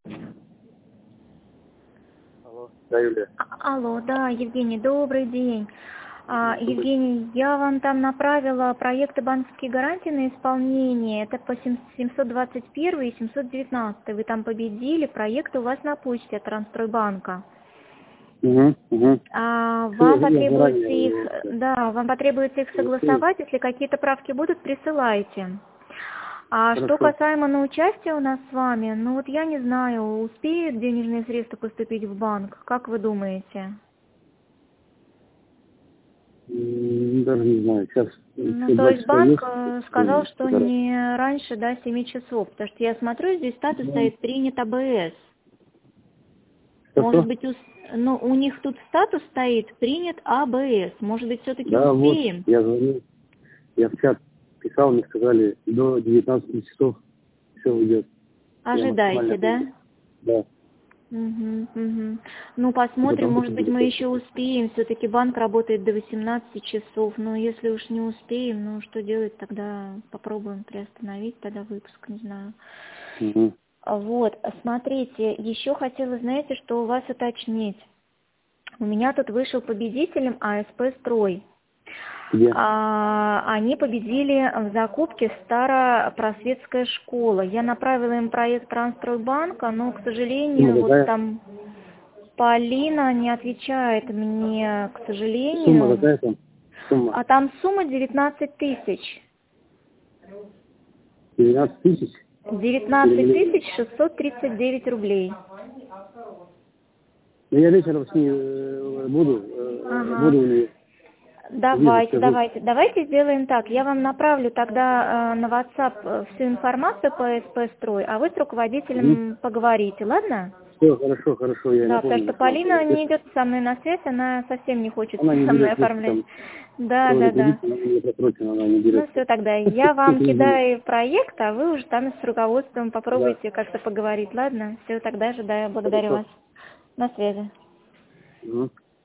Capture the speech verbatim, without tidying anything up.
Алло, да, Юлия. А- Алло, да, Евгений, добрый день. А, Евгений, я вам там направила проекты банковские гарантии на исполнение. Это по сем- семьсот двадцать один и семьсот девятнадцать. Вы там победили. Проекты у вас на почте от Трансстройбанка. Угу, угу. А, Все, вам я потребуется заранее их, его. да, вам потребуется их Окей, согласовать. Если какие-то правки будут, присылайте. А что хорошо. касаемо на участие у нас с вами, ну вот я не знаю, успеют денежные средства поступить в банк? Как вы думаете? М, Даже не знаю, сейчас Ну, еще то два есть часа банк есть. э, сказал, М, что да. не раньше, да, семи часов, потому что я смотрю, здесь статус Ну, стоит принят А Б С. Может Что-что? быть, у, с- ну, у них тут статус стоит принят А Б С. Может быть, все-таки Да, вот, успеем? я звонил, я в чат писал, мне сказали, до девятнадцати часов все уйдет. Я максимально Ожидаете, да? ответил. Да, Угу, угу. Ну, посмотрим, потому может что быть, мы еще успеем. Все-таки банк работает до восемнадцати часов. Но если уж не успеем, ну, что делать тогда? Попробуем приостановить тогда выпуск, не знаю. Угу. А Вот, смотрите, еще хотела, знаете, что у вас уточнить. У меня тут вышел победителем А С П «Строй». Где? А, они победили в закупке Старопросветская школа. Я направила им проект Трансстройбанка, но, к Сумма сожалению, вот какая? там Полина не отвечает мне, к Сумма сожалению. какая там? Сумма. А там сумма девятнадцать тысяч. Девятнадцать тысяч? Или девятнадцать миллион? тысяч шестьсот тридцать девять рублей. Ну, я вечером с ней э, буду, э, Ага. буду у нее. Вижу, Давайте, скажу. давайте. Давайте сделаем так. Я вам направлю тогда э, на WhatsApp э, всю информацию по С П «Строй», а вы с руководителем поговорите, ладно? Все, хорошо, хорошо, я Да, потому напомню. что Полина не идет со мной на связь, она совсем не хочет Она не со мной берет трубку оформлять. там, Да, кроме да, да. кредита, она не просрочена, она не Ну берет. все тогда, я вам кидаю проект, а вы уже там с руководством Да, попробуйте как-то поговорить, ладно? Все, тогда ожидаю, благодарю хорошо. вас. На связи. Мгм.